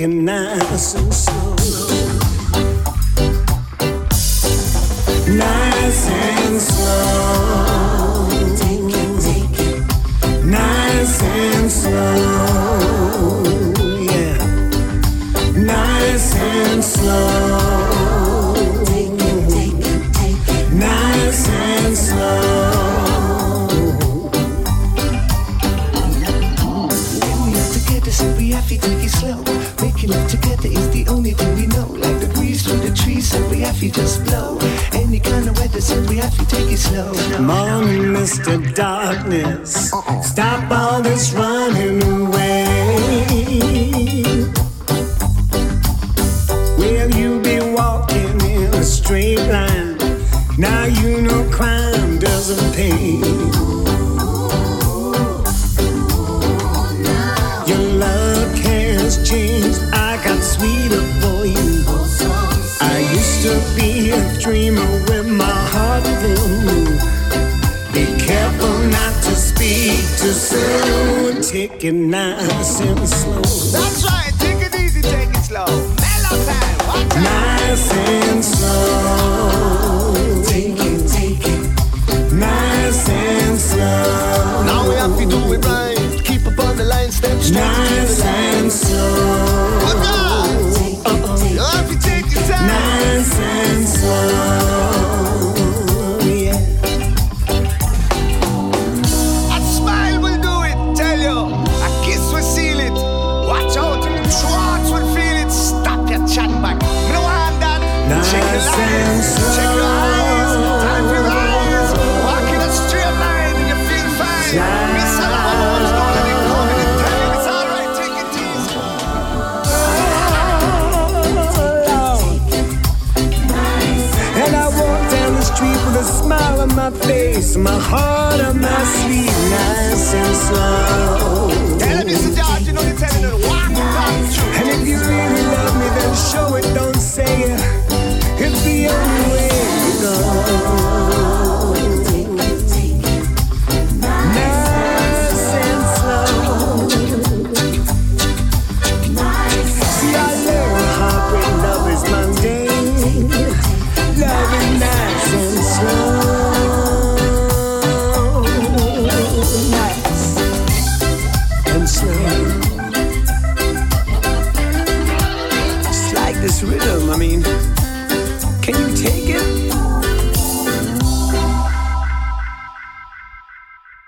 it nice and slow. Nice and slow. Take it. Nice and slow. Yeah. Nice and slow. Take it. Nice and slow. So we have to take it slow. Making love together is the only thing we know. Like the breeze through the trees, so we have to just blow. Any kind of weather, so we have to take it slow. Morning, Mr. Darkness. Stop all this running away. Will you be walking in a straight line? Now you know crime doesn't pay. Luck has changed, I got sweeter for you. I used to be a dreamer with my heart full. Be careful not to speak too soon. Take it nice and slow. That's right, take it easy, take it slow. Mellow time, what time? Nice and slow. Take it. Nice and slow. Now we have to do it right. Keep up on the line, step straight. Nice and slow. What God? You have to take your time. Nice and slow. Yeah. A smile will do it, tell you. A kiss will seal it. Watch out, the throats will feel it. Stop your chat back. No one that. Check your lines, check your eyes. Time for your eyes. Walk in a straight line and you feel fine. Miss a woman, don't let it come in and tell you it's alright, take it easy. And I walk down the street with a smile on my face, my heart on my sleeve, nice and slow. Tell him, Mr. George, you know you're telling her, walk the talk. And if you really love me, then show it, don't